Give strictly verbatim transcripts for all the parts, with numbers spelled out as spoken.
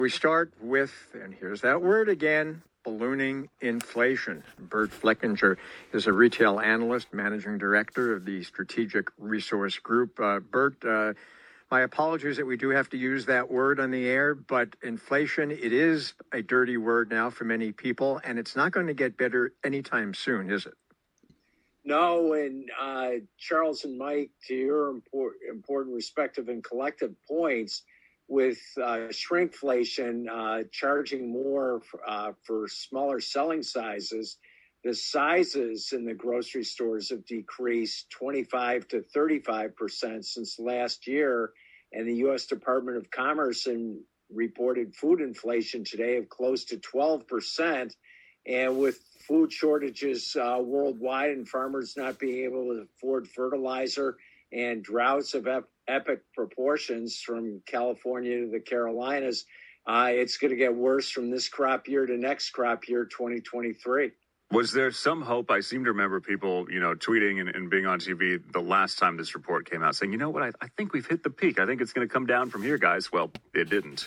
We start with, and here's that word again, ballooning inflation. Bert Flickinger is a retail analyst, managing director of the Strategic Resource Group. Uh, Bert, uh, my apologies that we do have to use that word on the air, but inflation, it is a dirty word now for many people, and it's not going to get better anytime soon, is it? No, and uh, Charles and Mike, to your import, important respective and collective points, with uh, shrinkflation uh, charging more for, uh, for smaller selling sizes, the sizes in the grocery stores have decreased twenty-five to thirty-five percent since last year. And the U S Department of Commerce and reported food inflation today of close to twelve percent. And with food shortages uh, worldwide and farmers not being able to afford fertilizer and droughts of ep- epic proportions from California to the Carolinas, uh, it's going to get worse from this crop year to next crop year, twenty twenty-three. Was there some hope? I seem to remember people, you know, tweeting and, and being on T V the last time this report came out saying, you know what, I, I think we've hit the peak. I think it's going to come down from here, guys. Well, it didn't.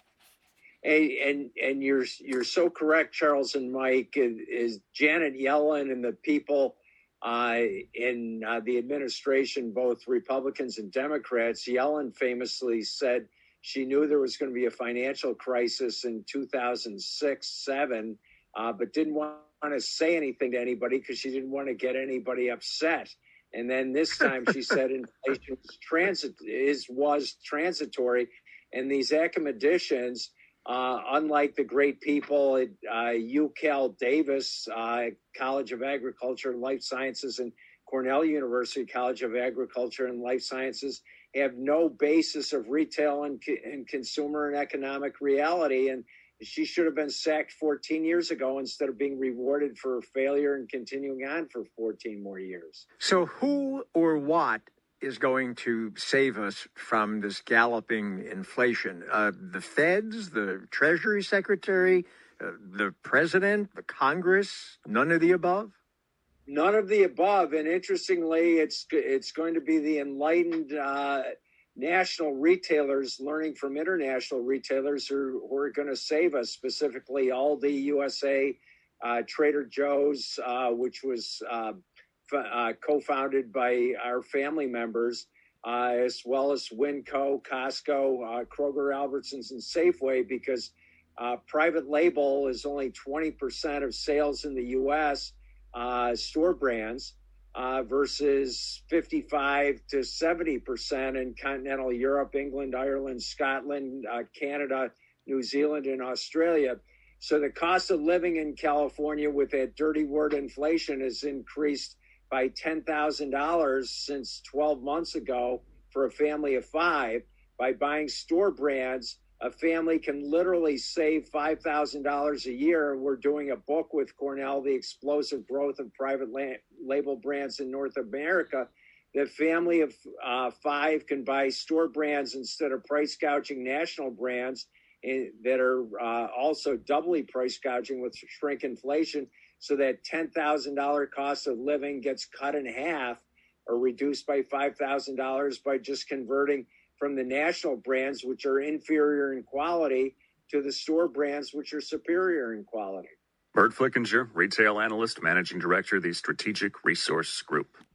And, and and you're you're so correct, Charles and Mike. Is Janet Yellen and the people uh, in uh, the administration, both Republicans and Democrats, Yellen famously said she knew there was going to be a financial crisis in two thousand six, seven, uh, but didn't want to say anything to anybody because she didn't want to get anybody upset. And then this time she said inflation was transit is was transitory, and these academicians. Uh, unlike the great people at uh, UCal Davis uh, College of Agriculture and Life Sciences and Cornell University College of Agriculture and Life Sciences, have no basis of retail and, and consumer and economic reality. And she should have been sacked fourteen years ago instead of being rewarded for failure and continuing on for fourteen more years. So who or what is going to save us from this galloping inflation? Uh, the feds, the Treasury Secretary, uh, the president, the Congress, none of the above? None of the above. And interestingly, it's it's going to be the enlightened uh, national retailers learning from international retailers who, who are going to save us, specifically Aldi, U S A, uh, Trader Joe's, uh, which was uh, Uh, co-founded by our family members, uh, as well as Winco, Costco, uh, Kroger, Albertsons, and Safeway, because uh, private label is only twenty percent of sales in the U S uh, store brands uh, versus fifty-five to seventy percent in continental Europe, England, Ireland, Scotland, uh, Canada, New Zealand, and Australia. So the cost of living in California with that dirty word inflation has increased by ten thousand dollars since twelve months ago for a family of five. By buying store brands, a family can literally save five thousand dollars a year. We're doing a book with Cornell, The Explosive Growth of Private la- Label Brands in North America. The family of uh, five can buy store brands instead of price gouging national brands in, that are uh, also doubly price gouging with shrink inflation. So that ten thousand dollars cost of living gets cut in half or reduced by five thousand dollars by just converting from the national brands, which are inferior in quality, to the store brands, which are superior in quality. Bert Flickinger, retail analyst, managing director of the Strategic Resource Group.